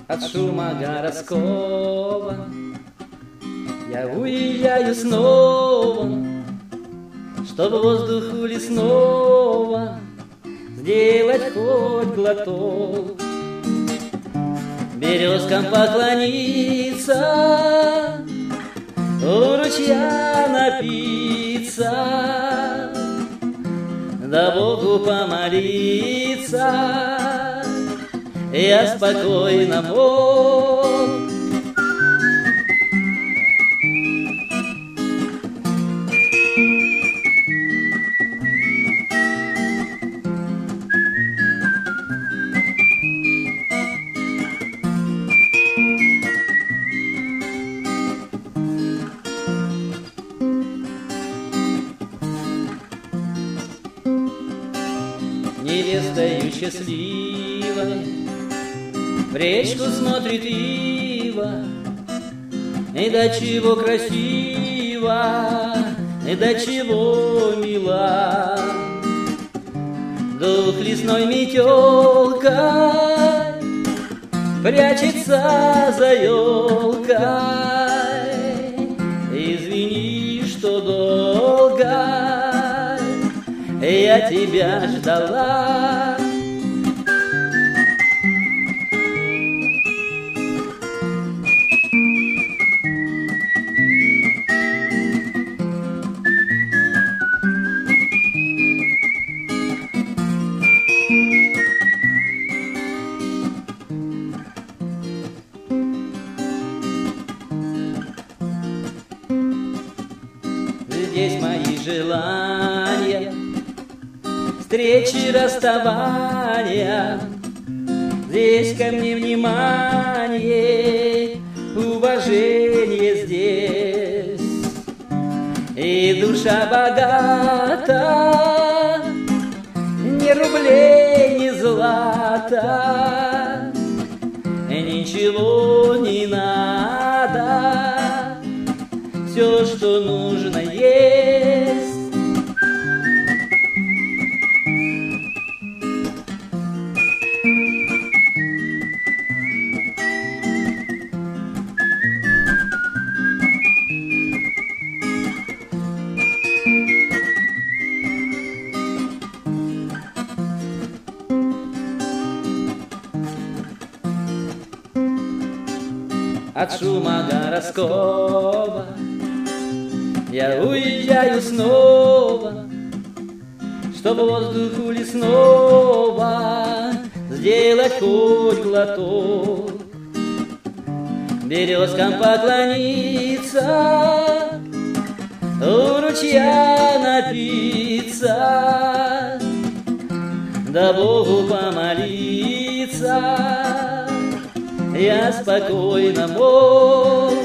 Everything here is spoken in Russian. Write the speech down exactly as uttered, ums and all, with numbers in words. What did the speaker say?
От шума городского я уезжаю снова, чтоб воздуху лесного сделать хоть глоток, березкам поклониться, у ручья напиться, да Богу помолиться. Я спокойно мог. Невестою счастливой в речку смотрит ива, и до чего красиво, и до чего мила. Дух лесной метелкой прячется за елкой. Извини, что долго я тебя ждала. Здесь мои желания, встречи, расставания. Здесь ко мне внимание, уважение здесь. И душа богата, ни рублей, ни злата, ничего не надо, все, что нужно, есть. От шума городского я уезжаю снова, чтобы воздуху лесного сделать хоть глоток, березкам поклониться, у ручья напиться, да Богу помолиться. Я спокойно мог.